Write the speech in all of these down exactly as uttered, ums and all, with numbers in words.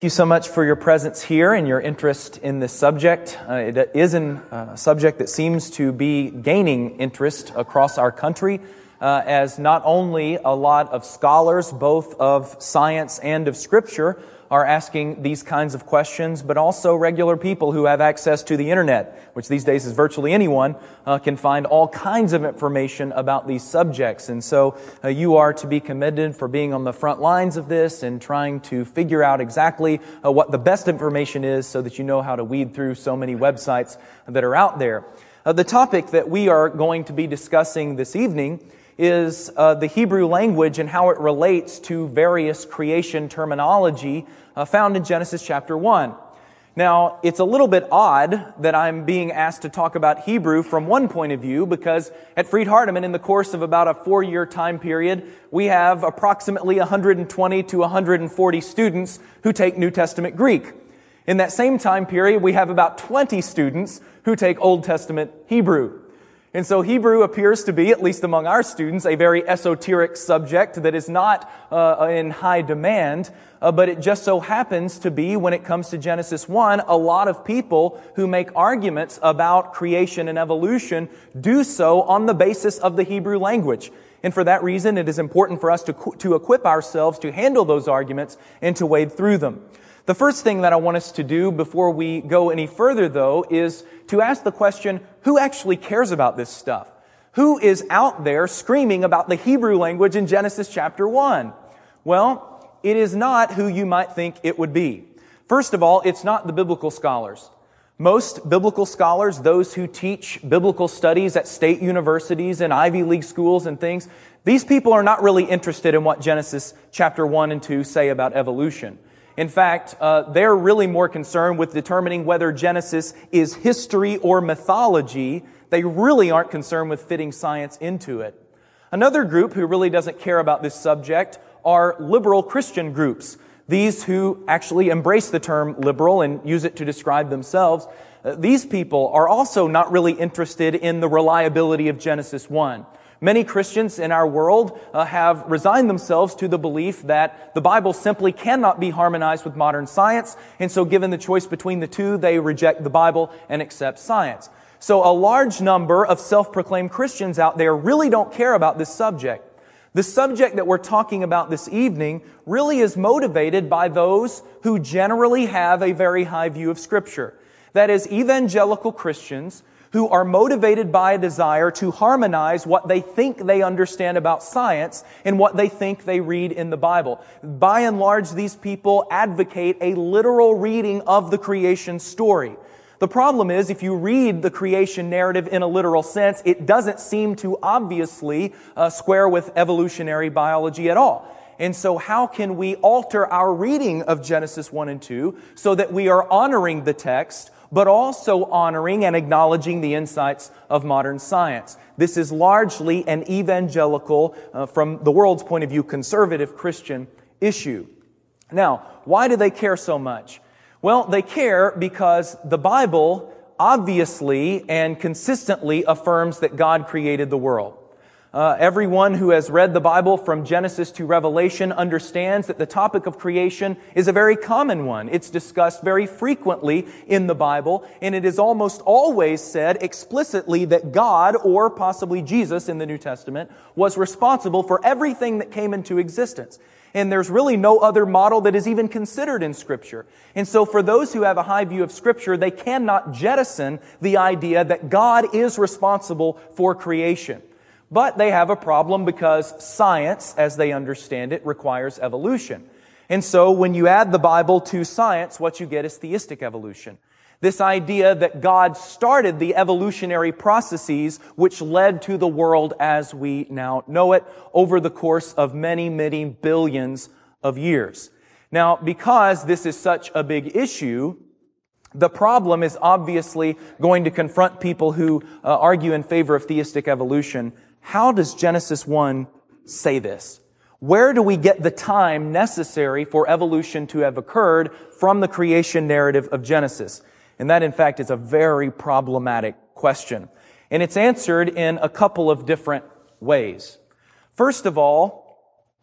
Thank you so much for your presence here and your interest in this subject. Uh, it is a uh, subject that seems to be gaining interest across our country uh, as not only a lot of scholars, both of science and of Scripture, are asking these kinds of questions, but also regular people who have access to the internet, which these days is virtually anyone, uh, can find all kinds of information about these subjects. And so uh, you are to be commended for being on the front lines of this and trying to figure out exactly uh, what the best information is so that you know how to weed through so many websites that are out there. Uh, the topic that we are going to be discussing this evening is uh, the Hebrew language and how it relates to various creation terminology uh, found in Genesis chapter one. Now, it's a little bit odd that I'm being asked to talk about Hebrew from one point of view, because at Freed-Hardeman, in the course of about a four-year time period, we have approximately one hundred twenty to one hundred forty students who take New Testament Greek. In that same time period, we have about twenty students who take Old Testament Hebrew. And so Hebrew appears to be, at least among our students, a very esoteric subject that is not uh, in high demand, uh, but it just so happens to be, when it comes to Genesis one, a lot of people who make arguments about creation and evolution do so on the basis of the Hebrew language. And for that reason, it is important for us to, to equip ourselves to handle those arguments and to wade through them. The first thing that I want us to do before we go any further, though, is to ask the question, who actually cares about this stuff? Who is out there screaming about the Hebrew language in Genesis chapter one? Well, it is not who you might think it would be. First of all, it's not the biblical scholars. Most biblical scholars, those who teach biblical studies at state universities and Ivy League schools and things, these people are not really interested in what Genesis chapter one and two say about evolution. In fact, uh, they're really more concerned with determining whether Genesis is history or mythology. They really aren't concerned with fitting science into it. Another group who really doesn't care about this subject are liberal Christian groups. These who actually embrace the term liberal and use it to describe themselves. Uh, these people are also not really interested in the reliability of Genesis one. Many Christians in our world uh, have resigned themselves to the belief that the Bible simply cannot be harmonized with modern science, and so given the choice between the two, they reject the Bible and accept science. So a large number of self-proclaimed Christians out there really don't care about this subject. The subject that we're talking about this evening really is motivated by those who generally have a very high view of Scripture. That is, evangelical Christians who are motivated by a desire to harmonize what they think they understand about science and what they think they read in the Bible. By and large, these people advocate a literal reading of the creation story. The problem is, if you read the creation narrative in a literal sense, it doesn't seem to obviously uh, square with evolutionary biology at all. And so how can we alter our reading of Genesis one and two so that we are honoring the text, but also honoring and acknowledging the insights of modern science? This is largely an evangelical, uh, from the world's point of view, conservative Christian issue. Now, why do they care so much? Well, they care because the Bible obviously and consistently affirms that God created the world. Uh, everyone who has read the Bible from Genesis to Revelation understands that the topic of creation is a very common one. It's discussed very frequently in the Bible, and it is almost always said explicitly that God, or possibly Jesus in the New Testament, was responsible for everything that came into existence. And there's really no other model that is even considered in Scripture. And so for those who have a high view of Scripture, they cannot jettison the idea that God is responsible for creation. But they have a problem because science, as they understand it, requires evolution. And so when you add the Bible to science, what you get is theistic evolution. This idea that God started the evolutionary processes which led to the world as we now know it over the course of many, many billions of years. Now, because this is such a big issue, the problem is obviously going to confront people who uh, argue in favor of theistic evolution. How does Genesis one say this? Where do we get the time necessary for evolution to have occurred from the creation narrative of Genesis? And that, in fact, is a very problematic question. And it's answered in a couple of different ways. First of all,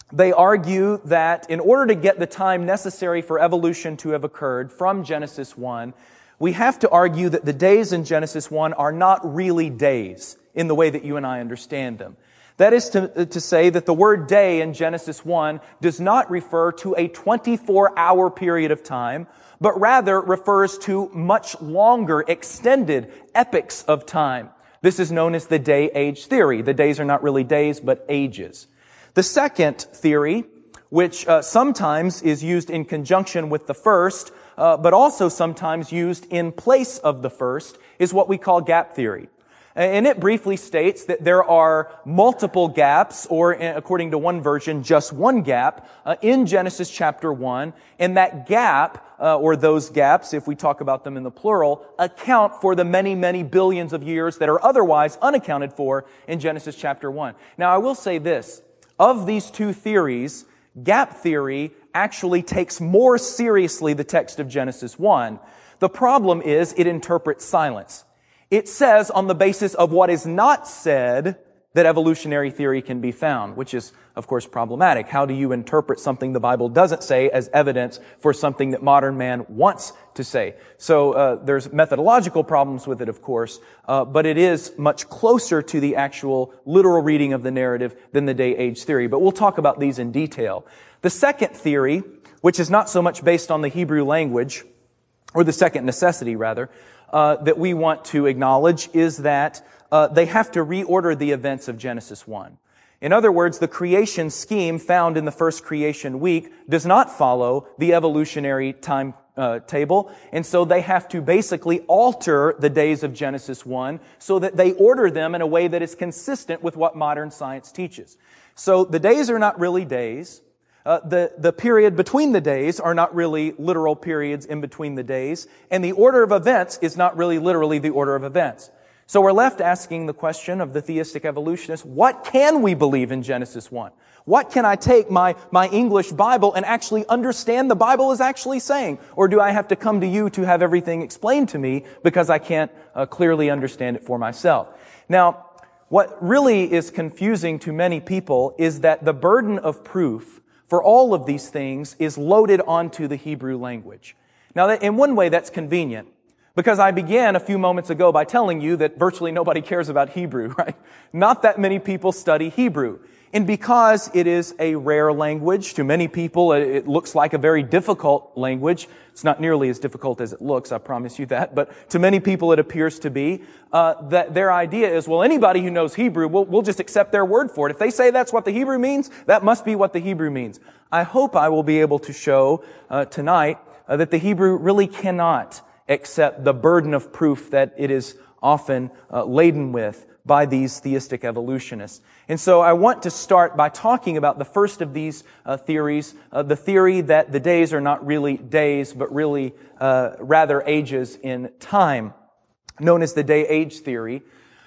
they argue that in order to get the time necessary for evolution to have occurred from Genesis one, we have to argue that the days in Genesis one are not really days in the way that you and I understand them. That is to, to say that the word day in Genesis one does not refer to a twenty-four hour period of time, but rather refers to much longer, extended epochs of time. This is known as the day-age theory. The days are not really days, but ages. The second theory, which uh, sometimes is used in conjunction with the first, uh, but also sometimes used in place of the first, is what we call gap theory. And it briefly states that there are multiple gaps, or according to one version, just one gap, uh, in Genesis chapter one. And that gap, uh, or those gaps, if we talk about them in the plural, account for the many, many billions of years that are otherwise unaccounted for in Genesis chapter one. Now, I will say this. Of these two theories, gap theory actually takes more seriously the text of Genesis one. The problem is it interprets silence. It says on the basis of what is not said that evolutionary theory can be found, which is, of course, problematic. How do you interpret something the Bible doesn't say as evidence for something that modern man wants to say? So uh, there's methodological problems with it, of course, uh, but it is much closer to the actual literal reading of the narrative than the day-age theory. But we'll talk about these in detail. The second theory, which is not so much based on the Hebrew language, or the second necessity, rather, uh, that we want to acknowledge is that uh, they have to reorder the events of Genesis one. In other words, the creation scheme found in the first creation week does not follow the evolutionary time uh, table, and so they have to basically alter the days of Genesis one so that they order them in a way that is consistent with what modern science teaches. So the days are not really days. Uh, the, the period between the days are not really literal periods in between the days, and the order of events is not really literally the order of events. So we're left asking the question of the theistic evolutionists, what can we believe in Genesis one? What can I take my, my English Bible and actually understand the Bible is actually saying? Or do I have to come to you to have everything explained to me because I can't uh, clearly understand it for myself? Now, what really is confusing to many people is that the burden of proof for all of these things is loaded onto the Hebrew language. Now, that, in one way, that's convenient, because I began a few moments ago by telling you that virtually nobody cares about Hebrew, right? Not that many people study Hebrew. And because it is a rare language, to many people it looks like a very difficult language. It's not nearly as difficult as it looks, I promise you that. But to many people it appears to be. Uh, that their idea is, well, anybody who knows Hebrew, we'll, we'll just accept their word for it. If they say that's what the Hebrew means, that must be what the Hebrew means. I hope I will be able to show uh, tonight uh, that the Hebrew really cannot accept the burden of proof that it is often uh, laden with by these theistic evolutionists. And so I want to start by talking about the first of these uh, theories, uh, the theory that the days are not really days, but really uh, rather ages in time, known as the day-age theory.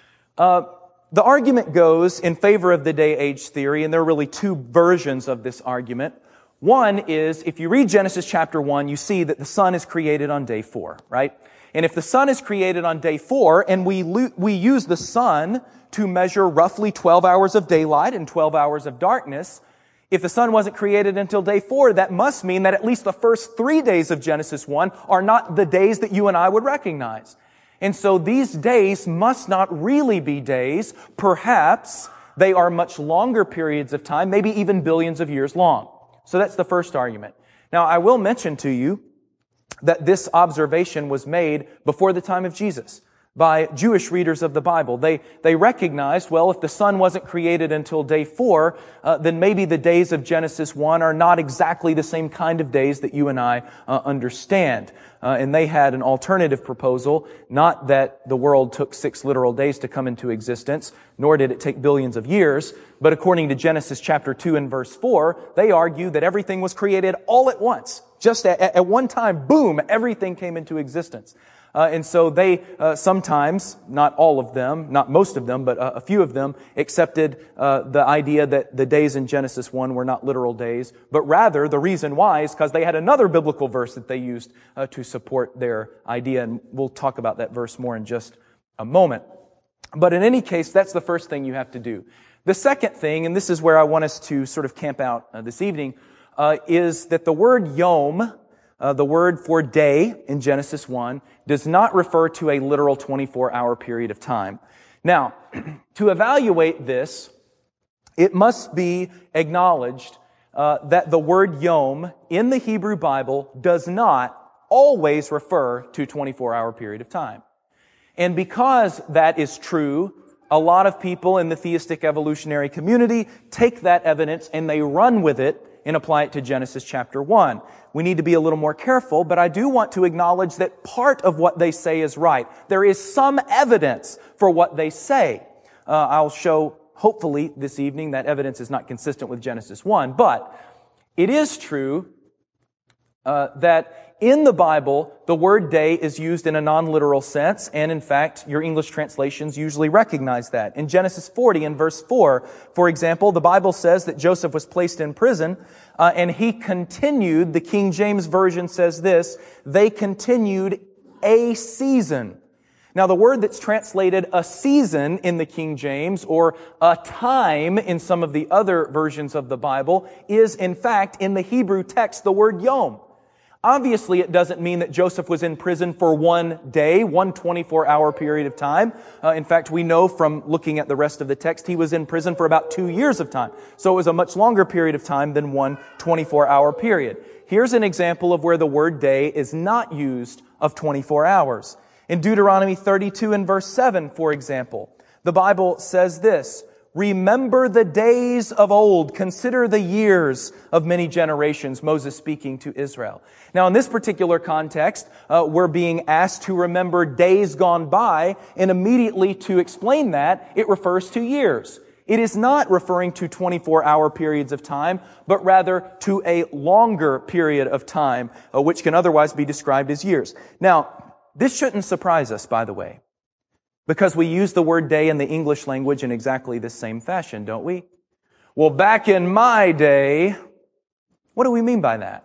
Uh, the argument goes in favor of the day-age theory, and there are really two versions of this argument. One is, if you read Genesis chapter one, you see that the sun is created on day four, right? And if the sun is created on day four, and we lo- we use the sun to measure roughly twelve hours of daylight and twelve hours of darkness, if the sun wasn't created until day four, that must mean that at least the first three days of Genesis one are not the days that you and I would recognize. And so these days must not really be days. Perhaps they are much longer periods of time, maybe even billions of years long. So that's the first argument. Now, I will mention to you that this observation was made before the time of Jesus by Jewish readers of the Bible. They they recognized, well, if the sun wasn't created until day four, uh, then maybe the days of Genesis one are not exactly the same kind of days that you and I uh, understand. Uh, and they had an alternative proposal, not that the world took six literal days to come into existence, nor did it take billions of years, but according to Genesis chapter two and verse four, they argue that everything was created all at once. Just at, at one time, boom, everything came into existence. Uh, and so they uh, sometimes, not all of them, not most of them, but uh, a few of them accepted uh, the idea that the days in Genesis one were not literal days, but rather the reason why is because they had another biblical verse that they used uh, to support their idea, and we'll talk about that verse more in just a moment. But in any case, that's the first thing you have to do. The second thing, and this is where I want us to sort of camp out uh, this evening, uh, is that the word yom, uh, the word for day in Genesis one, does not refer to a literal twenty-four hour period of time. Now, to evaluate this, it must be acknowledged uh, that the word yom in the Hebrew Bible does not always refer to a twenty-four hour period of time. And because that is true, a lot of people in the theistic evolutionary community take that evidence and they run with it and apply it to Genesis chapter one. We need to be a little more careful, but I do want to acknowledge that part of what they say is right. There is some evidence for what they say. Uh, I'll show, hopefully, this evening that evidence is not consistent with Genesis one, but it is true uh, that in the Bible, the word day is used in a non-literal sense, and in fact, your English translations usually recognize that. In Genesis forty, in verse four, for example, the Bible says that Joseph was placed in prison, uh, and he continued, the King James Version says this, they continued a season. Now, the word that's translated a season in the King James, or a time in some of the other versions of the Bible, is in fact, in the Hebrew text, the word yom. Obviously, it doesn't mean that Joseph was in prison for one day, one twenty-four hour period of time. Uh, in fact, we know from looking at the rest of the text, he was in prison for about two years of time. So it was a much longer period of time than one twenty-four hour period. Here's an example of where the word day is not used of twenty-four hours. In Deuteronomy thirty-two and verse seven, for example, the Bible says this, remember the days of old, consider the years of many generations, Moses speaking to Israel. Now, in this particular context, uh, we're being asked to remember days gone by, and immediately to explain that, it refers to years. It is not referring to twenty-four hour periods of time, but rather to a longer period of time, uh, which can otherwise be described as years. Now, this shouldn't surprise us, by the way, because we use the word day in the English language in exactly the same fashion, don't we? Well, back in my day, what do we mean by that?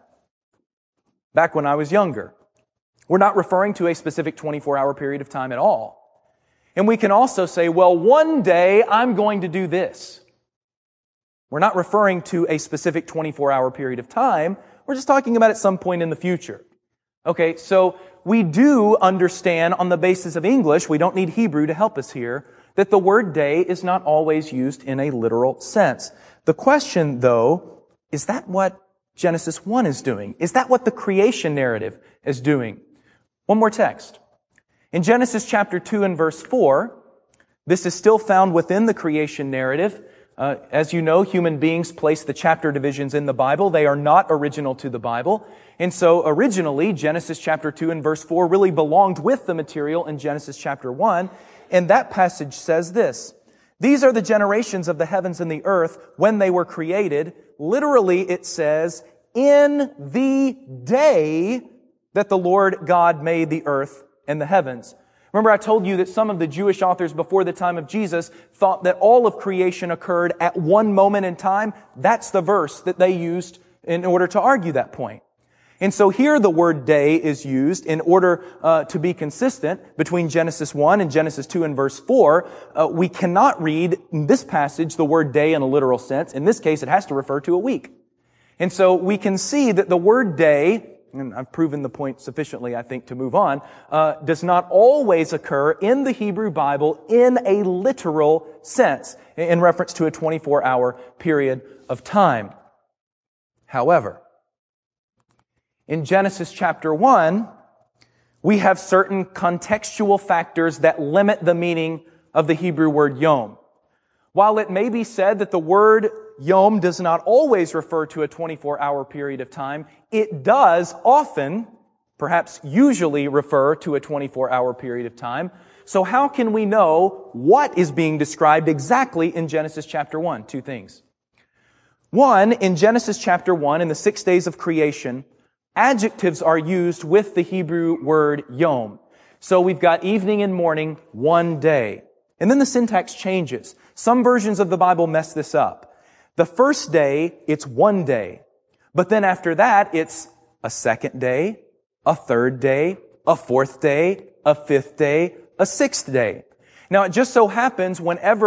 Back when I was younger. We're not referring to a specific twenty-four hour period of time at all. And we can also say, well, one day I'm going to do this. We're not referring to a specific twenty-four hour period of time. We're just talking about at some point in the future. Okay, so we do understand on the basis of English, we don't need Hebrew to help us here, that the word day is not always used in a literal sense. The question, though, is that what Genesis one is doing? Is that what the creation narrative is doing? One more text. In Genesis chapter two and verse four, this is still found within the creation narrative. Uh, as you know, human beings place the chapter divisions in the Bible. They are not original to the Bible. And so originally, Genesis chapter two and verse four really belonged with the material in Genesis chapter one. And that passage says this, these are the generations of the heavens and the earth when they were created. Literally, it says, in the day that the Lord God made the earth and the heavens. Remember, I told you that some of the Jewish authors before the time of Jesus thought that all of creation occurred at one moment in time. That's the verse that they used in order to argue that point. And so here the word day is used in order uh, to be consistent between Genesis one and Genesis two and verse four. Uh, we cannot read in this passage the word day in a literal sense. In this case, it has to refer to a week. And so we can see that the word day, and I've proven the point sufficiently, I think, to move on, uh, does not always occur in the Hebrew Bible in a literal sense, in reference to a twenty-four hour period of time. However, in Genesis chapter one, we have certain contextual factors that limit the meaning of the Hebrew word yom. While it may be said that the word yom does not always refer to a twenty-four hour period of time, it does often, perhaps usually, refer to a twenty-four hour period of time. So how can we know what is being described exactly in Genesis chapter one? Two things. One, in Genesis chapter one, in the six days of creation, adjectives are used with the Hebrew word yom. So we've got evening and morning, one day. And then the syntax changes. Some versions of the Bible mess this up. The first day, it's one day. But then after that, it's a second day, a third day, a fourth day, a fifth day, a sixth day. Now, it just so happens whenever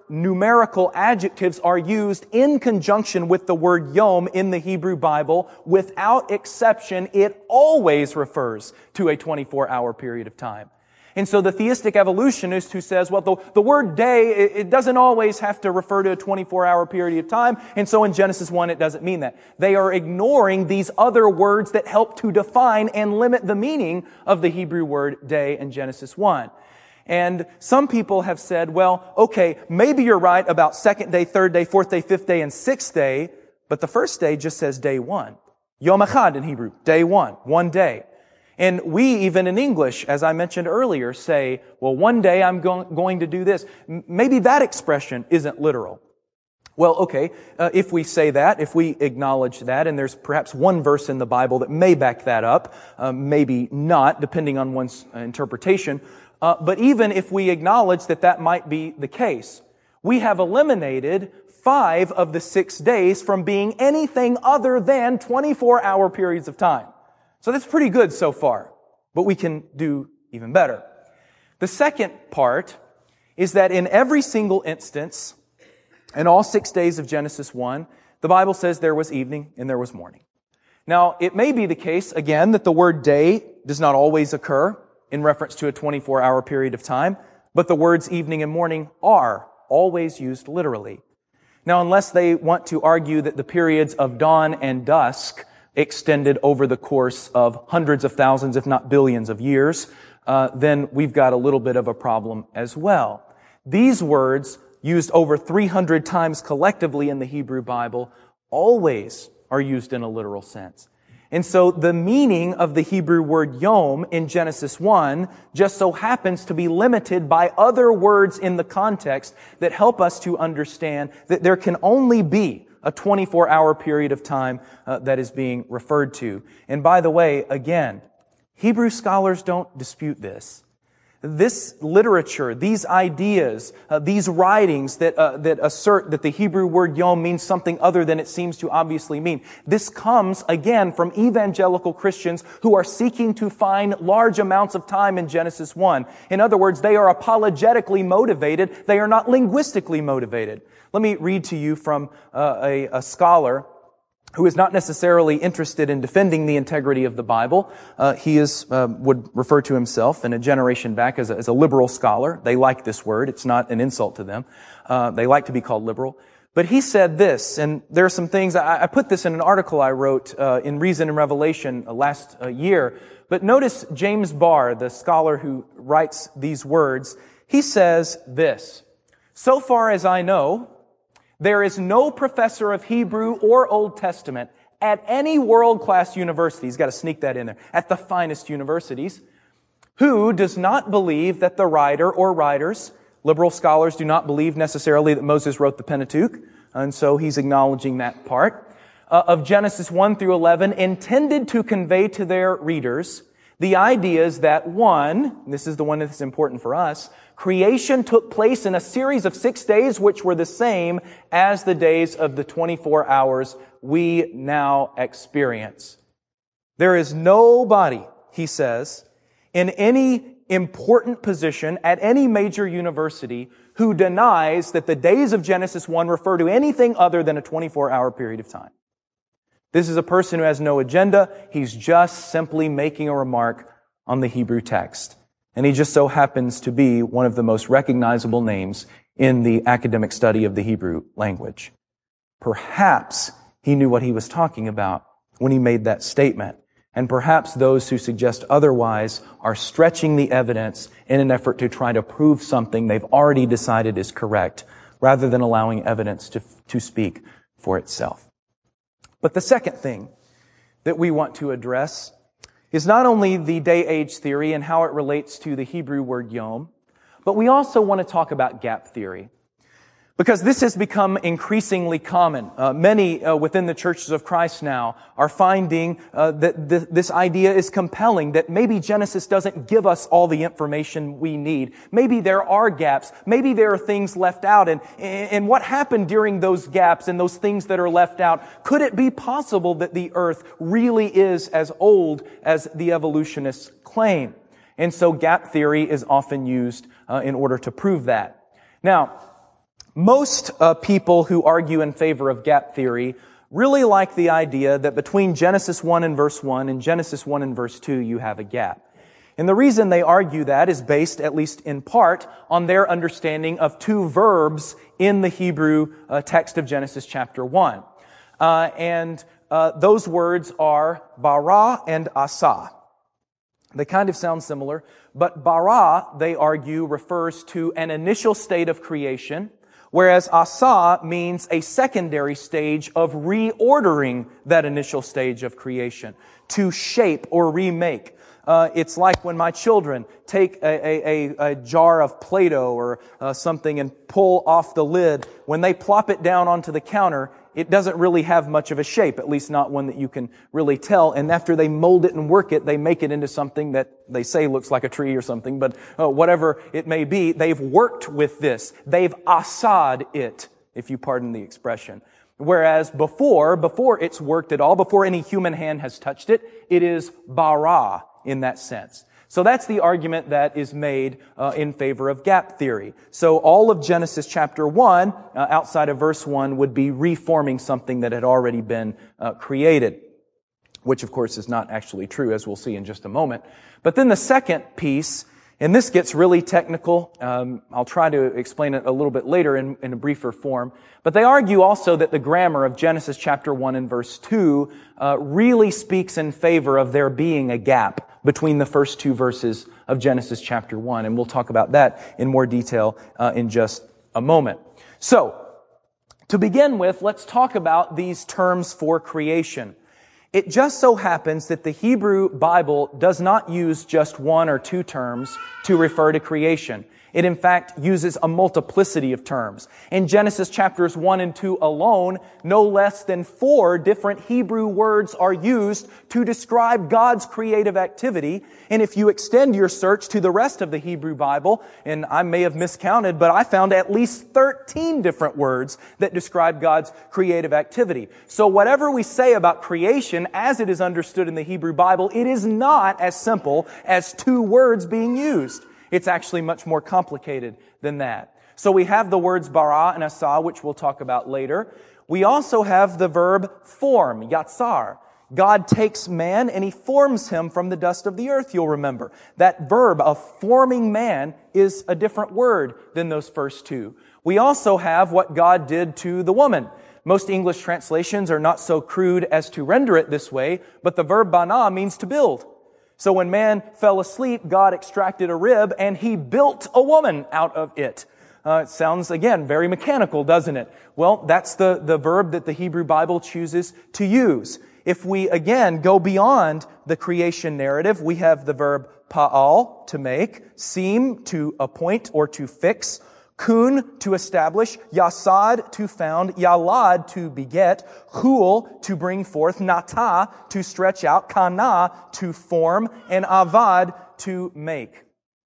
numerical adjectives are used in conjunction with the word yom in the Hebrew Bible, without exception, it always refers to a twenty-four hour period of time. And so the theistic evolutionist who says, well, the, the word day, it, it doesn't always have to refer to a twenty-four hour period of time, and so in Genesis one it doesn't mean that. They are ignoring these other words that help to define and limit the meaning of the Hebrew word day in Genesis one. And some people have said, well, okay, maybe you're right about second day, third day, fourth day, fifth day, and sixth day, but the first day just says day one. Yom echad in Hebrew, day one, one day. And we, even in English, as I mentioned earlier, say, well, one day I'm go- going to do this. M- maybe that expression isn't literal. Well, okay, uh, if we say that, if we acknowledge that, and there's perhaps one verse in the Bible that may back that up, uh, maybe not, depending on one's uh, interpretation. Uh, but even if we acknowledge that that might be the case, we have eliminated five of the six days from being anything other than twenty-four hour periods of time. So that's pretty good so far, but we can do even better. The second part is that in every single instance, in all six days of Genesis one, the Bible says there was evening and there was morning. Now, it may be the case, again, that the word day does not always occur in reference to a twenty-four hour period of time, but the words evening and morning are always used literally. Now, unless they want to argue that the periods of dawn and dusk extended over the course of hundreds of thousands, if not billions of years, uh, then we've got a little bit of a problem as well. These words, used over three hundred times collectively in the Hebrew Bible, always are used in a literal sense. And so the meaning of the Hebrew word yom in Genesis one just so happens to be limited by other words in the context that help us to understand that there can only be a twenty-four hour period of time uh, that is being referred to. And by the way, again, Hebrew scholars don't dispute this. This literature, these ideas, uh, these writings that uh, that assert that the Hebrew word yom means something other than it seems to obviously mean, this comes, again, from evangelical Christians who are seeking to find large amounts of time in Genesis one. In other words, they are apologetically motivated. They are not linguistically motivated. Let me read to you from uh, a, a scholar who is not necessarily interested in defending the integrity of the Bible. Uh, he is uh, would refer to himself in a generation back as a, as a liberal scholar. They like this word. It's not an insult to them. Uh, they like to be called liberal. But he said this, and there are some things, I, I put this in an article I wrote uh, in Reason and Revelation uh, last uh, year. But notice James Barr, the scholar who writes these words, he says this: so far as I know, there is no professor of Hebrew or Old Testament at any world-class university, he's got to sneak that in there, at the finest universities, who does not believe that the writer or writers, liberal scholars do not believe necessarily that Moses wrote the Pentateuch, and so he's acknowledging that part, uh, of Genesis one through eleven, intended to convey to their readers the ideas that, one, this is the one that's important for us, creation took place in a series of six days which were the same as the days of the twenty-four hours we now experience. There is nobody, he says, in any important position at any major university who denies that the days of Genesis one refer to anything other than a twenty-four hour period of time. This is a person who has no agenda. He's just simply making a remark on the Hebrew text. And he just so happens to be one of the most recognizable names in the academic study of the Hebrew language. Perhaps he knew what he was talking about when he made that statement. And perhaps those who suggest otherwise are stretching the evidence in an effort to try to prove something they've already decided is correct, rather than allowing evidence to, to speak for itself. But the second thing that we want to address is not only the day-age theory and how it relates to the Hebrew word yom, but we also want to talk about gap theory. Because this has become increasingly common. Uh, many uh, within the churches of Christ now are finding uh, that th- this idea is compelling, that maybe Genesis doesn't give us all the information we need. Maybe there are gaps. Maybe there are things left out. And, and what happened during those gaps and those things that are left out? Could it be possible that the earth really is as old as the evolutionists claim? And so gap theory is often used uh, in order to prove that. Now, Most uh, people who argue in favor of gap theory really like the idea that between Genesis one and verse one and Genesis one and verse two, you have a gap. And the reason they argue that is based, at least in part, on their understanding of two verbs in the Hebrew uh, text of Genesis chapter one. Uh, and uh, those words are bara and asa. They kind of sound similar, but bara, they argue, refers to an initial state of creation, whereas asa means a secondary stage of reordering that initial stage of creation, to shape or remake. Uh, it's like when my children take a, a, a, a jar of Play-Doh or uh, something and pull off the lid. When they plop it down onto the counter, it doesn't really have much of a shape, at least not one that you can really tell. And after they mold it and work it, they make it into something that they say looks like a tree or something, but uh, whatever it may be, they've worked with this. They've asad it, if you pardon the expression. Whereas before, before it's worked at all, before any human hand has touched it, it is bara in that sense. So that's the argument that is made uh, in favor of gap theory. So all of Genesis chapter one, uh, outside of verse one, would be reforming something that had already been uh, created, which of course is not actually true, as we'll see in just a moment. But then the second piece, and this gets really technical. Um, I'll try to explain it a little bit later in, in a briefer form. But they argue also that the grammar of Genesis chapter one and verse two uh, really speaks in favor of there being a gap between the first two verses of Genesis chapter one. And we'll talk about that in more detail uh, in just a moment. So, to begin with, let's talk about these terms for creation. It just so happens that the Hebrew Bible does not use just one or two terms to refer to creation. It in fact uses a multiplicity of terms. In Genesis chapters one and two alone, no less than four different Hebrew words are used to describe God's creative activity. And if you extend your search to the rest of the Hebrew Bible, and I may have miscounted, but I found at least thirteen different words that describe God's creative activity. So whatever we say about creation as it is understood in the Hebrew Bible, it is not as simple as two words being used. It's actually much more complicated than that. So we have the words bara and asa, which we'll talk about later. We also have the verb form, yatsar. God takes man and He forms him from the dust of the earth, you'll remember. That verb of forming man is a different word than those first two. We also have what God did to the woman. Most English translations are not so crude as to render it this way, but the verb bana means to build. So when man fell asleep, God extracted a rib and He built a woman out of it. Uh, it sounds, again, very mechanical, doesn't it? Well, that's the, the verb that the Hebrew Bible chooses to use. If we, again, go beyond the creation narrative, we have the verb pa'al, to make, sim, to appoint or to fix, kun, to establish, yasad, to found, yalad, to beget, hul, to bring forth, nata, to stretch out, kana, to form, and avad, to make.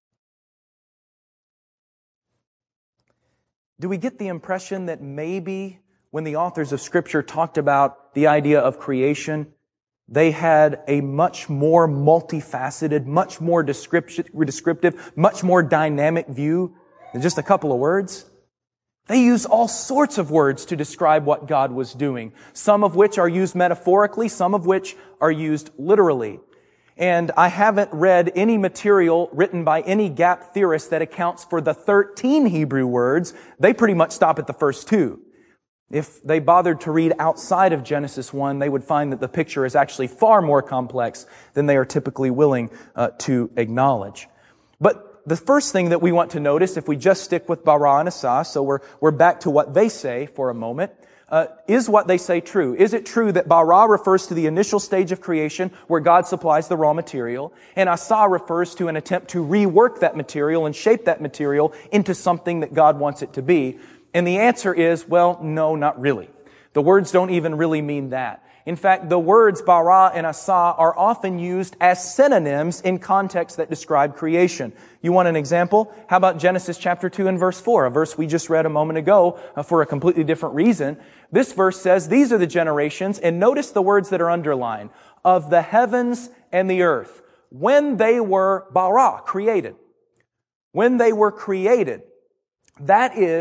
Do we get the impression that maybe when the authors of Scripture talked about the idea of creation, they had a much more multifaceted, much more descriptive, much more dynamic view than just a couple of words? They use all sorts of words to describe what God was doing, some of which are used metaphorically, some of which are used literally. And I haven't read any material written by any gap theorist that accounts for the thirteen Hebrew words. They pretty much stop at the first two. If they bothered to read outside of Genesis one, they would find that the picture is actually far more complex than they are typically willing uh, to acknowledge. But the first thing that we want to notice, if we just stick with bara and asa, so we're, we're back to what they say for a moment, uh, is what they say true? Is it true that bara refers to the initial stage of creation where God supplies the raw material, and asa refers to an attempt to rework that material and shape that material into something that God wants it to be? And the answer is, well, no, not really. The words don't even really mean that. In fact, the words bara and asa are often used as synonyms in contexts that describe creation. You want an example? How about Genesis chapter two and verse four, a verse we just read a moment ago uh, for a completely different reason. This verse says, these are the generations, and notice the words that are underlined, of the heavens and the earth, when they were bara, created. When they were created. That is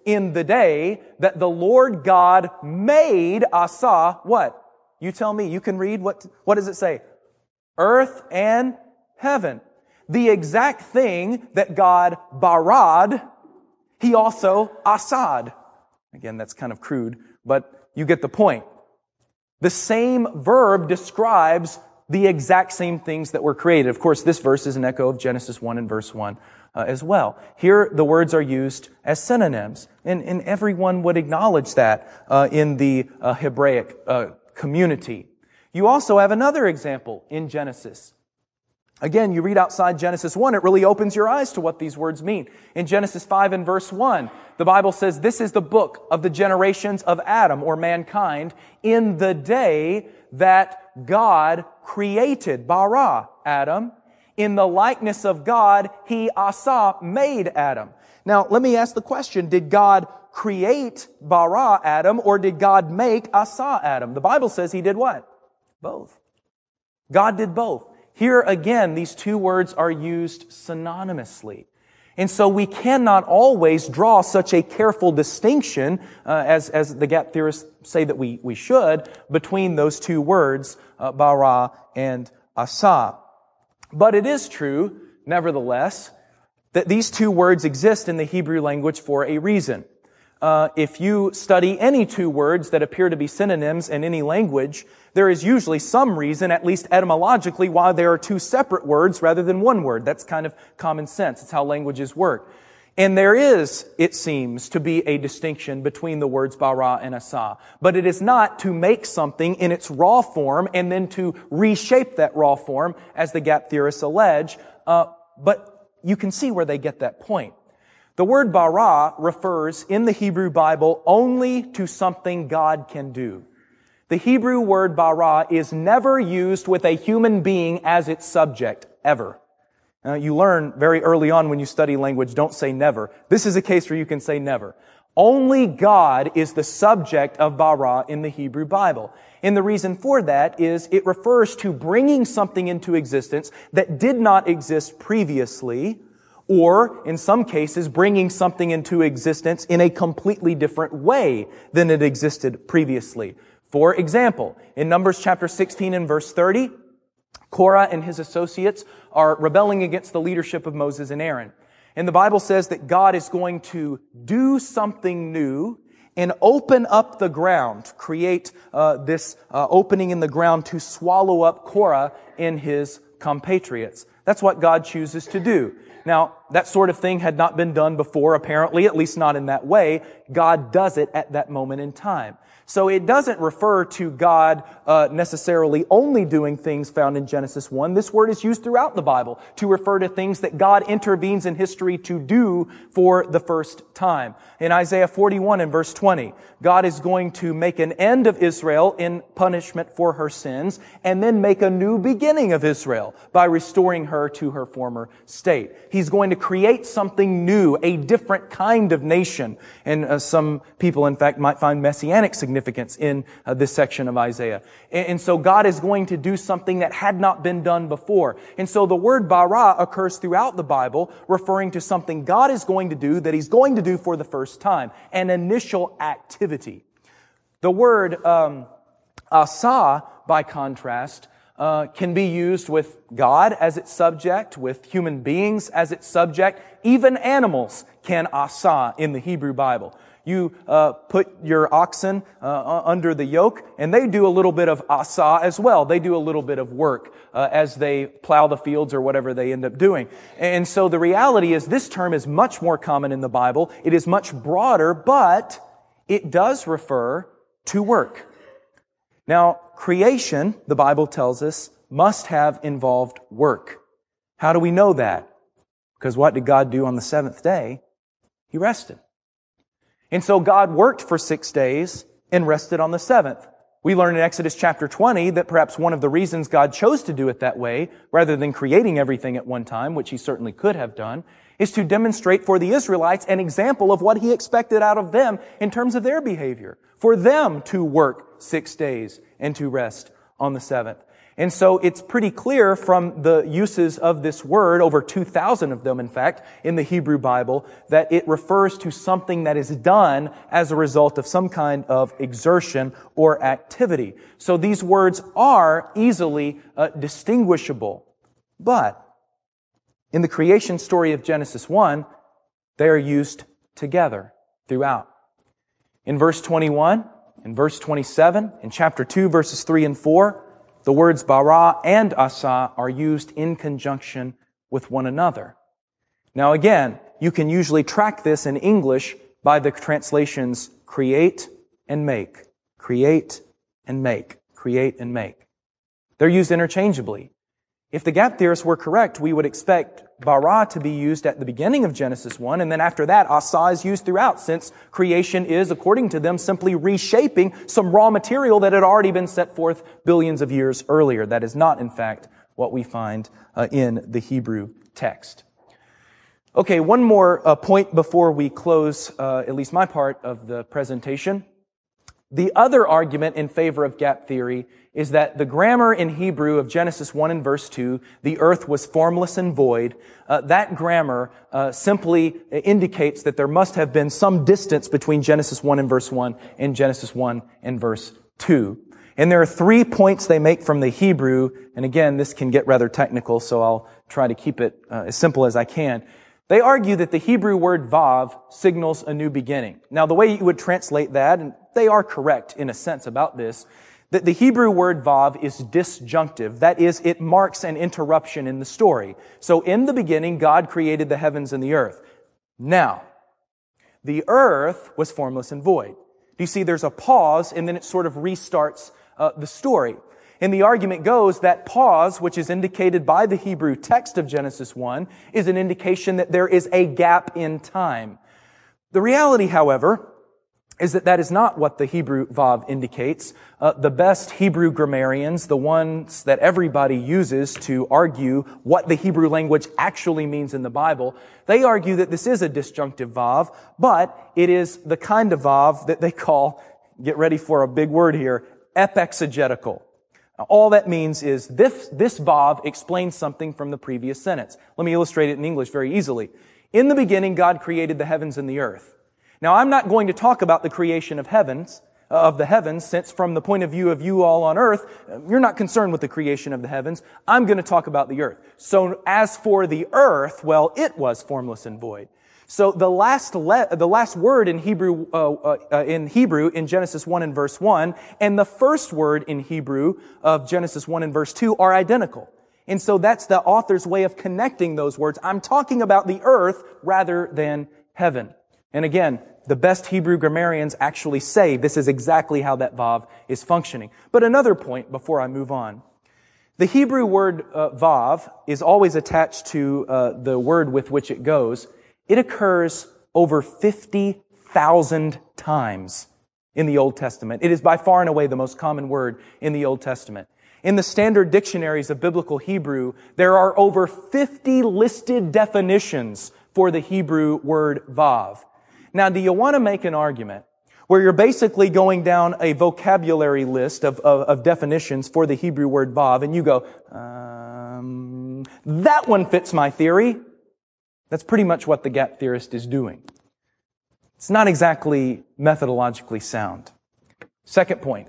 in the day that the Lord God made Asa, what? You tell me, you can read, what, what does it say? Earth and heaven. The exact thing that God barad, He also asad. Again, that's kind of crude, but you get the point. The same verb describes the exact same things that were created. Of course, this verse is an echo of Genesis one and verse one uh, as well. Here, the words are used as synonyms, and, and everyone would acknowledge that uh, in the uh, Hebraic uh, community. You also have another example in Genesis. Again, you read outside Genesis one, it really opens your eyes to what these words mean. In Genesis five and verse one, the Bible says, "This is the book of the generations of Adam," or mankind, "in the day that God created," bara, Adam. "In the likeness of God, He, asa, made Adam." Now, let me ask the question, did God create bara, Adam, or did God make asa, Adam? The Bible says He did what? Both. God did both. Here again, these two words are used synonymously. And so we cannot always draw such a careful distinction, uh, as, as the gap theorists say that we, we should, between those two words, uh, bara and asa. But it is true, nevertheless, that these two words exist in the Hebrew language for a reason. Uh, if you study any two words that appear to be synonyms in any language, there is usually some reason, at least etymologically, why there are two separate words rather than one word. That's kind of common sense. It's how languages work. And there is, it seems, to be a distinction between the words bara and asa. But it is not to make something in its raw form and then to reshape that raw form, as the gap theorists allege. Uh, but you can see where they get that point. The word bara refers in the Hebrew Bible only to something God can do. The Hebrew word bara is never used with a human being as its subject, ever. Now, you learn very early on when you study language, don't say never. This is a case where you can say never. Only God is the subject of bara in the Hebrew Bible. And the reason for that is it refers to bringing something into existence that did not exist previously, or, in some cases, bringing something into existence in a completely different way than it existed previously. For example, in Numbers chapter sixteen and verse thirty, Korah and his associates are rebelling against the leadership of Moses and Aaron. And the Bible says that God is going to do something new and open up the ground, create uh, this uh, opening in the ground to swallow up Korah and his compatriots. That's what God chooses to do. Now, that sort of thing had not been done before, apparently, at least not in that way. God does it at that moment in time. So it doesn't refer to God uh, necessarily only doing things found in Genesis one. This word is used throughout the Bible to refer to things that God intervenes in history to do for the first time. In Isaiah forty-one and verse twenty, God is going to make an end of Israel in punishment for her sins, and then make a new beginning of Israel by restoring her to her former state. He's going to create something new, a different kind of nation. And uh, some people, in fact, might find messianic significance in uh, this section of Isaiah. And, and so God is going to do something that had not been done before. And so the word bara occurs throughout the Bible, referring to something God is going to do that He's going to do for the first time, an initial activity. The word um, asa, by contrast, Uh, can be used with God as its subject, with human beings as its subject. Even animals can asa in the Hebrew Bible. You uh, put your oxen uh, under the yoke, and they do a little bit of asa as well. They do a little bit of work uh, as they plow the fields or whatever they end up doing. And so the reality is this term is much more common in the Bible. It is much broader, but it does refer to work. Now, creation, the Bible tells us, must have involved work. How do we know that? Because what did God do on the seventh day? He rested. And so God worked for six days and rested on the seventh. We learn in Exodus chapter twenty that perhaps one of the reasons God chose to do it that way, rather than creating everything at one time, which He certainly could have done, is to demonstrate for the Israelites an example of what He expected out of them in terms of their behavior. For them to work six days and to rest on the seventh. And so it's pretty clear from the uses of this word, over two thousand of them in fact, in the Hebrew Bible, that it refers to something that is done as a result of some kind of exertion or activity. So these words are easily uh, distinguishable. But in the creation story of Genesis one, they are used together throughout. In verse twenty-one, in verse twenty-seven, in chapter two, verses three and four, the words bara and asa are used in conjunction with one another. Now again, you can usually track this in English by the translations create and make, create and make, create and make. They're used interchangeably. If the gap theorists were correct, we would expect bara to be used at the beginning of Genesis one, and then after that, asa is used throughout, since creation is, according to them, simply reshaping some raw material that had already been set forth billions of years earlier. That is not, in fact, what we find uh, in the Hebrew text. Okay, one more uh, point before we close, uh, at least my part of the presentation. The other argument in favor of gap theory is that the grammar in Hebrew of Genesis one and verse two, the earth was formless and void, uh, that grammar uh, simply indicates that there must have been some distance between Genesis one and verse one and Genesis one and verse two. And there are three points they make from the Hebrew, and again, this can get rather technical, so I'll try to keep it uh, as simple as I can. They argue that the Hebrew word vav signals a new beginning. Now, the way you would translate that, and they are correct in a sense about this, that the Hebrew word vav is disjunctive. That is, it marks an interruption in the story. So in the beginning, God created the heavens and the earth. Now, the earth was formless and void. Do you see there's a pause, and then it sort of restarts uh, the story. And the argument goes that pause, which is indicated by the Hebrew text of Genesis one, is an indication that there is a gap in time. The reality, however, is that that is not what the Hebrew vav indicates. Uh, the best Hebrew grammarians, the ones that everybody uses to argue what the Hebrew language actually means in the Bible, they argue that this is a disjunctive vav, but it is the kind of vav that they call, get ready for a big word here, epexegetical. Now, all that means is this, this vav explains something from the previous sentence. Let me illustrate it in English very easily. In the beginning, God created the heavens and the earth. Now, I'm not going to talk about the creation of heavens, uh, of the heavens, since from the point of view of you all on earth, uh, you're not concerned with the creation of the heavens. I'm going to talk about the earth. So, as for the earth, well, it was formless and void. So, the last le- the last word in Hebrew uh, uh, in Hebrew in Genesis one and verse one, and the first word in Hebrew of Genesis one and verse two are identical. And so, that's the author's way of connecting those words. I'm talking about the earth rather than heaven. And again, the best Hebrew grammarians actually say this is exactly how that vav is functioning. But another point before I move on. The Hebrew word uh, vav is always attached to uh, the word with which it goes. It occurs over fifty thousand times in the Old Testament. It is by far and away the most common word in the Old Testament. In the standard dictionaries of biblical Hebrew, there are over fifty listed definitions for the Hebrew word vav. Now, do you want to make an argument where you're basically going down a vocabulary list of, of, of definitions for the Hebrew word vav, and you go, um, that one fits my theory? That's pretty much what the gap theorist is doing. It's not exactly methodologically sound. Second point.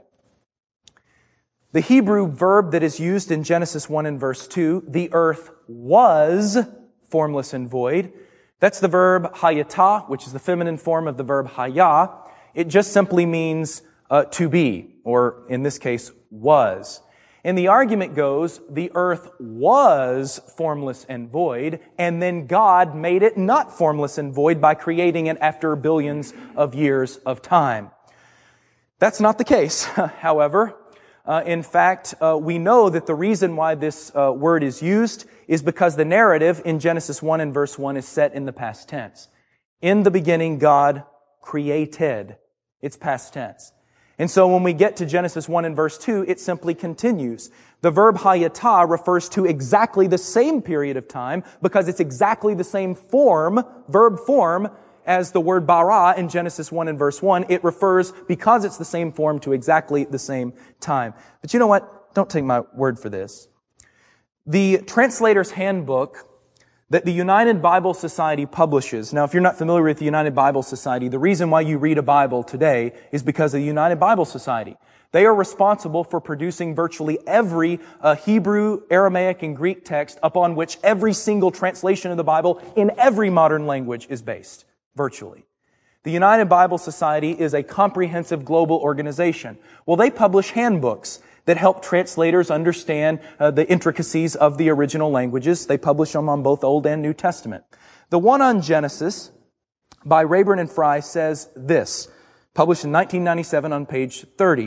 The Hebrew verb that is used in Genesis one and verse two, the earth was formless and void. That's the verb hayata, which is the feminine form of the verb haya. It just simply means uh, to be, or in this case, was. And the argument goes, the earth was formless and void, and then God made it not formless and void by creating it after billions of years of time. That's not the case, however. Uh, in fact, uh, we know that the reason why this uh, word is used is because the narrative in Genesis one and verse one is set in the past tense. In the beginning, God created. It's past tense. And so when we get to Genesis one and verse two, it simply continues. The verb hayata refers to exactly the same period of time because it's exactly the same form, verb form, as the word bara in Genesis one and verse one. It refers, because it's the same form, to exactly the same time. But you know what? don't take my word for this. The Translator's Handbook that the United Bible Society publishes. Now, if you're not familiar with the United Bible Society, the reason why you read a Bible today is because of the United Bible Society. They are responsible for producing virtually every uh, Hebrew, Aramaic, and Greek text upon which every single translation of the Bible in every modern language is based, virtually. The United Bible Society is a comprehensive global organization. Well, they publish handbooks that help translators understand uh, the intricacies of the original languages. They publish them on both Old and New Testament. The one on Genesis by Rayburn and Fry says this, published in nineteen ninety-seven on page thirty.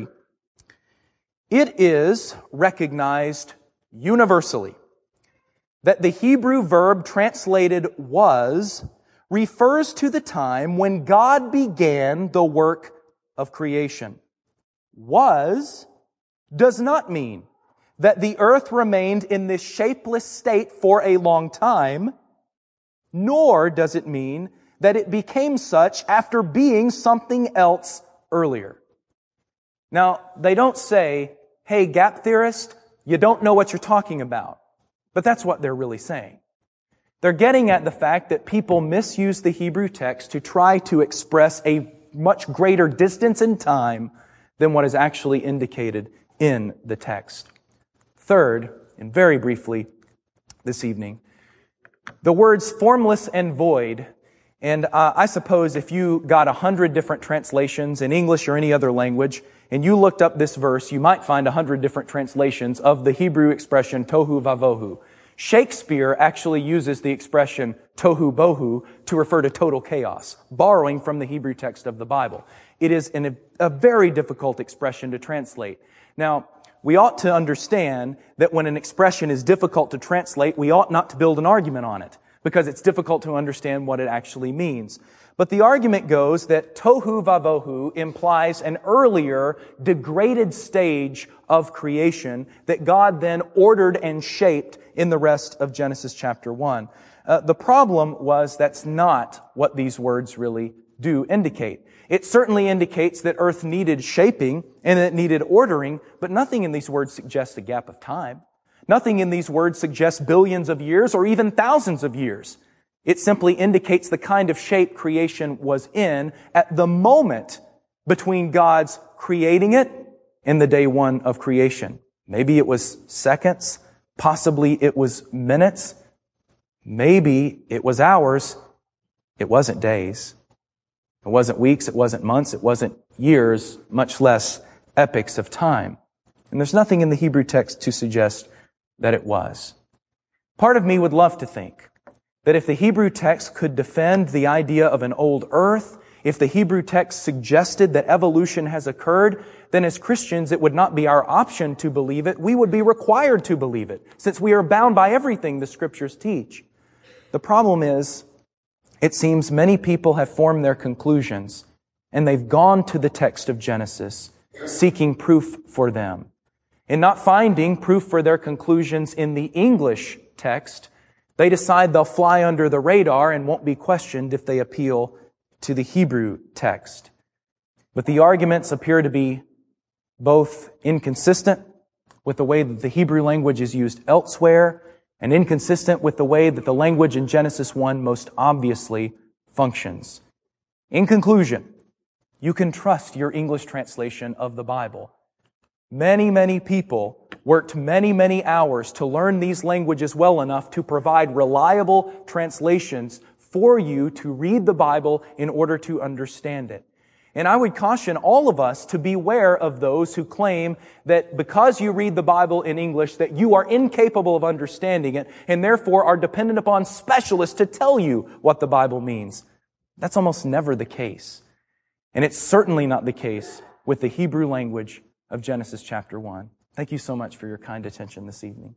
It is recognized universally that the Hebrew verb translated was refers to the time when God began the work of creation. Was does not mean that the earth remained in this shapeless state for a long time, nor does it mean that it became such after being something else earlier. Now, they don't say, hey, gap theorist, you don't know what you're talking about. But that's what they're really saying. They're getting at the fact that people misuse the Hebrew text to try to express a much greater distance in time than what is actually indicated in the text. Third, and very briefly this evening, the words formless and void, and uh, I suppose if you got a hundred different translations in English or any other language, and you looked up this verse, you might find a hundred different translations of the Hebrew expression tohu vavohu. Shakespeare actually uses the expression tohu bohu to refer to total chaos, borrowing from the Hebrew text of the Bible. It is an, a very difficult expression to translate. Now, we ought to understand that when an expression is difficult to translate, we ought not to build an argument on it, because it's difficult to understand what it actually means. But the argument goes that tohu vavohu implies an earlier, degraded stage of creation that God then ordered and shaped in the rest of Genesis chapter one. Uh, the problem was that's not what these words really do indicate. It certainly indicates that earth needed shaping and it needed ordering, but nothing in these words suggests a gap of time. Nothing in these words suggests billions of years or even thousands of years. It simply indicates the kind of shape creation was in at the moment between God's creating it and the day one of creation. Maybe it was seconds, possibly it was minutes, maybe it was hours. It wasn't days. It wasn't weeks, it wasn't months, it wasn't years, much less epochs of time. And there's nothing in the Hebrew text to suggest that it was. Part of me would love to think that if the Hebrew text could defend the idea of an old earth, if the Hebrew text suggested that evolution has occurred, then as Christians it would not be our option to believe it. We would be required to believe it, since we are bound by everything the Scriptures teach. The problem is, it seems many people have formed their conclusions, and they've gone to the text of Genesis, seeking proof for them. In not finding proof for their conclusions in the English text, they decide they'll fly under the radar and won't be questioned if they appeal to the Hebrew text. But the arguments appear to be both inconsistent with the way that the Hebrew language is used elsewhere and inconsistent with the way that the language in Genesis one most obviously functions. In conclusion, you can trust your English translation of the Bible. Many, many people worked many, many hours to learn these languages well enough to provide reliable translations for you to read the Bible in order to understand it. And I would caution all of us to beware of those who claim that because you read the Bible in English that you are incapable of understanding it and therefore are dependent upon specialists to tell you what the Bible means. That's almost never the case. And it's certainly not the case with the Hebrew language of Genesis chapter one. Thank you so much for your kind attention this evening.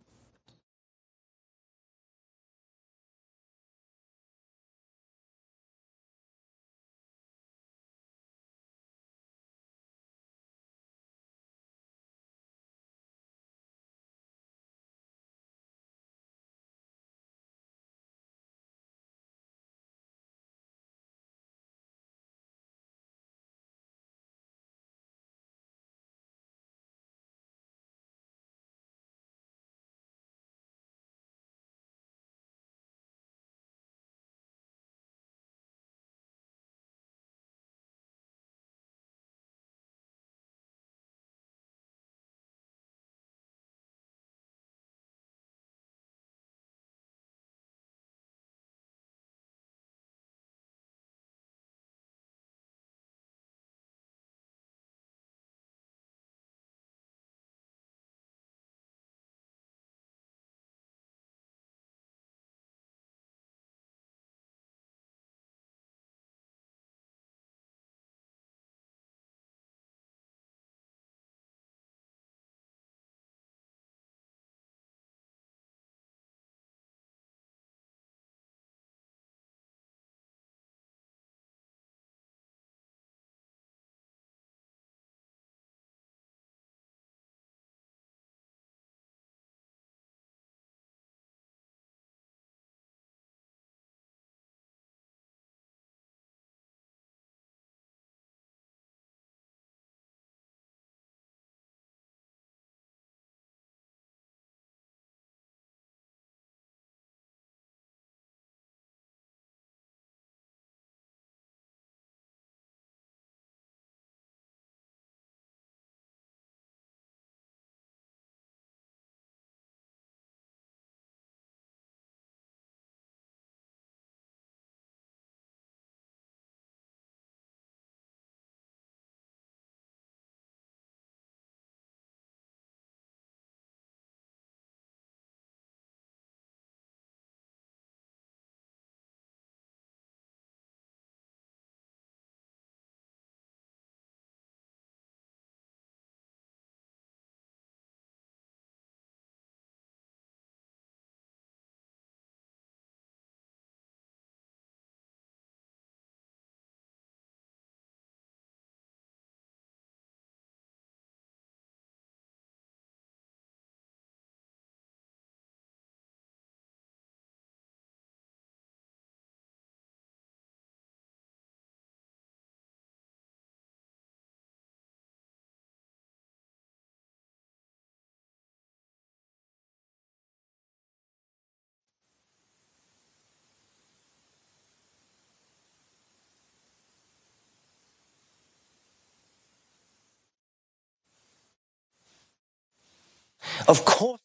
Of course,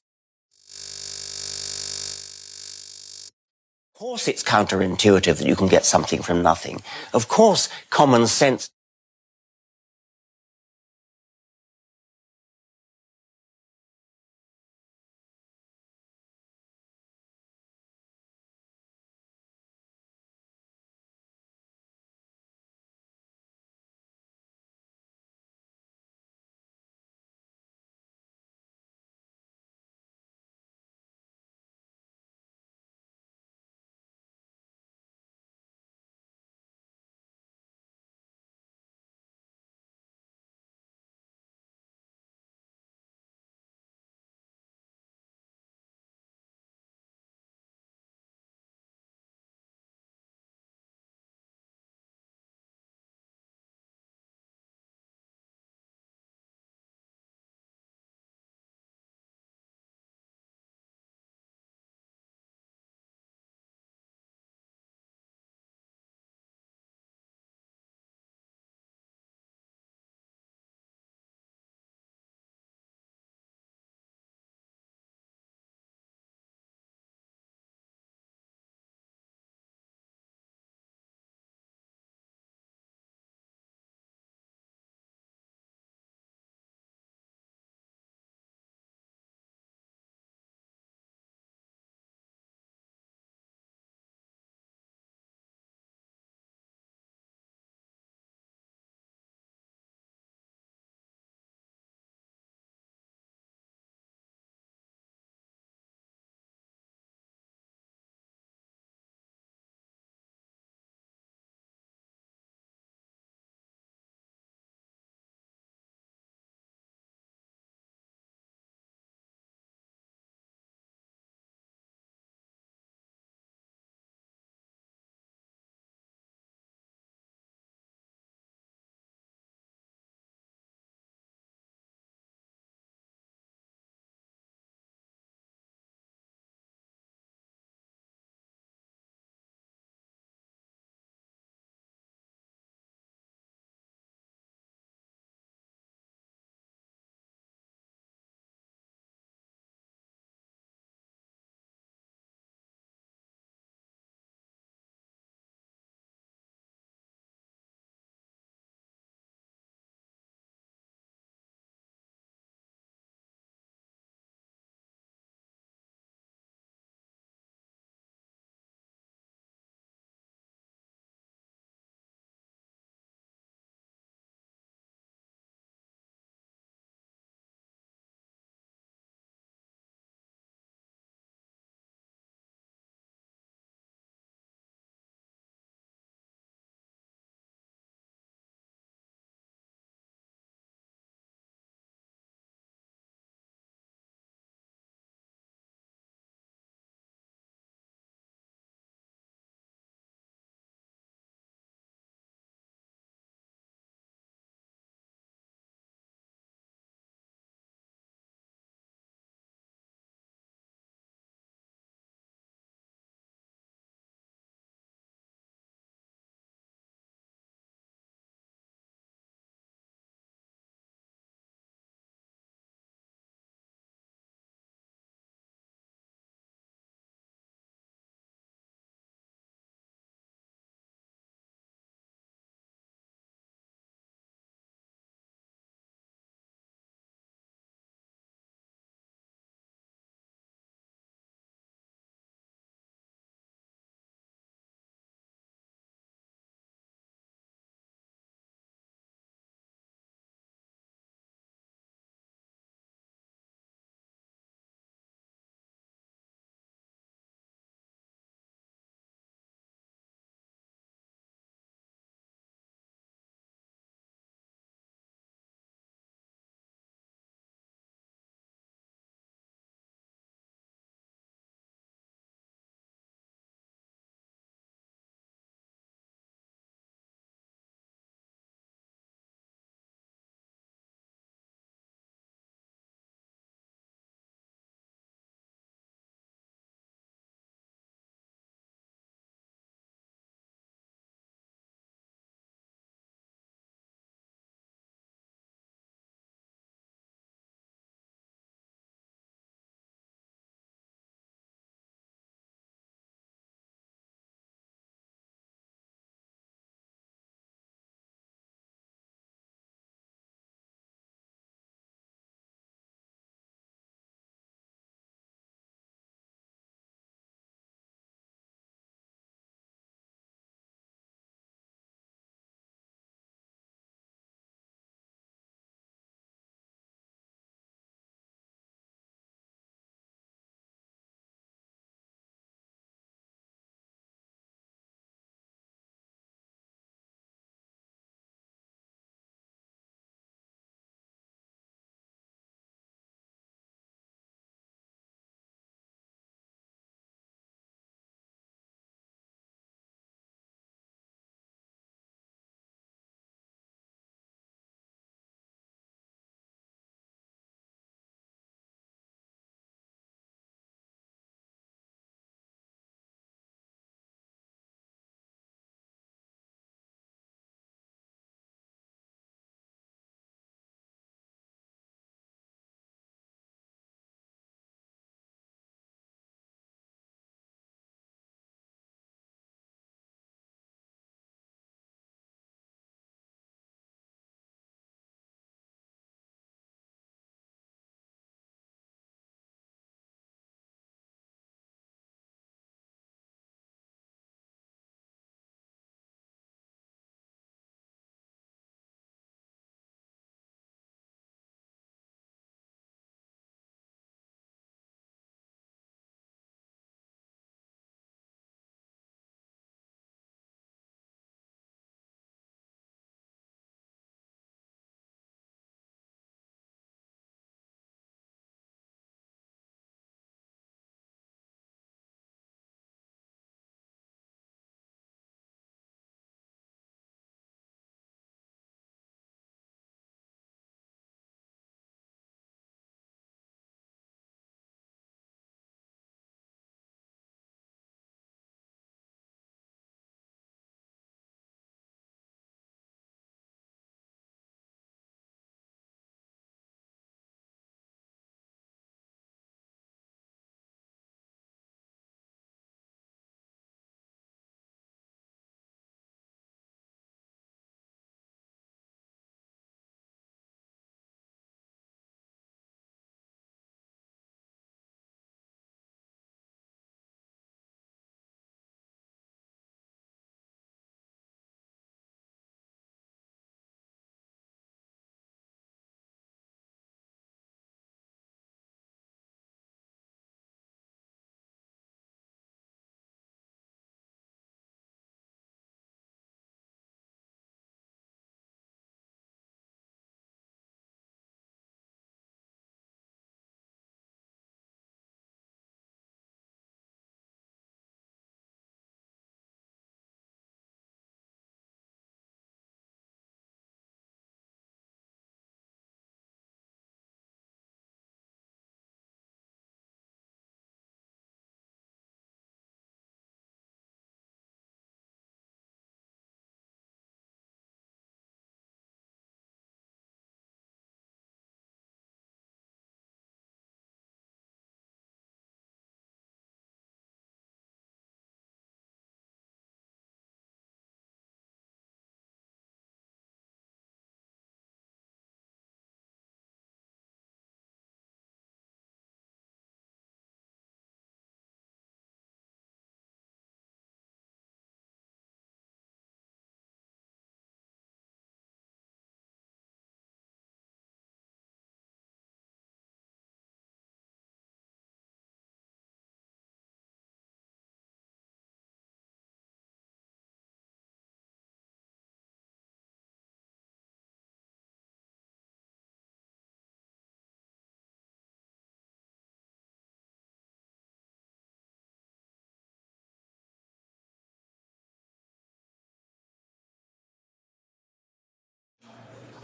of course it's counterintuitive that you can get something from nothing. Of course, common sense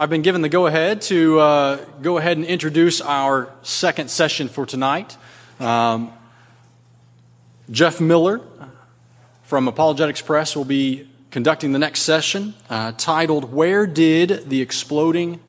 I've been given the go-ahead to uh, go ahead and introduce our second session for tonight. Um, Jeff Miller from Apologetics Press will be conducting the next session, uh, titled, "Where Did the Exploding